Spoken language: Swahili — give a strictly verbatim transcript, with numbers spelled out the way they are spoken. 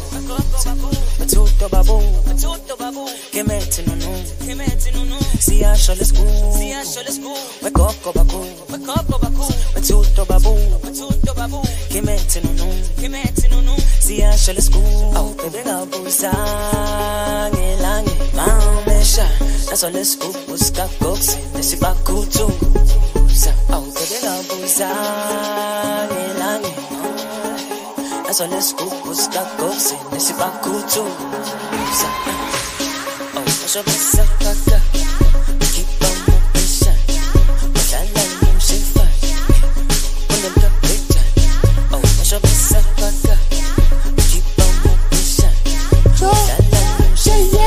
Matuto babu, matuto babu. Kemeti nunu, kemeti nunu. Siya shole school, siya shole school. We koko baku, we koko baku. Matuto babu, matuto babu. Kemeti nunu, kemeti nunu. Siya shole school. Oh, baby gabuza, ngelange, mamesha. That's all let's go, uska koksi, nesi bakutu. Oh, baby gabuza, ngelange. That's all let's go, uska koksi, nesi bakutu. Oh, masho besa kaka, keep on moving shine. Mashala yung shifa, when them got big time. Oh, masho besa kaka, keep on moving shine. Mashala yung shifa.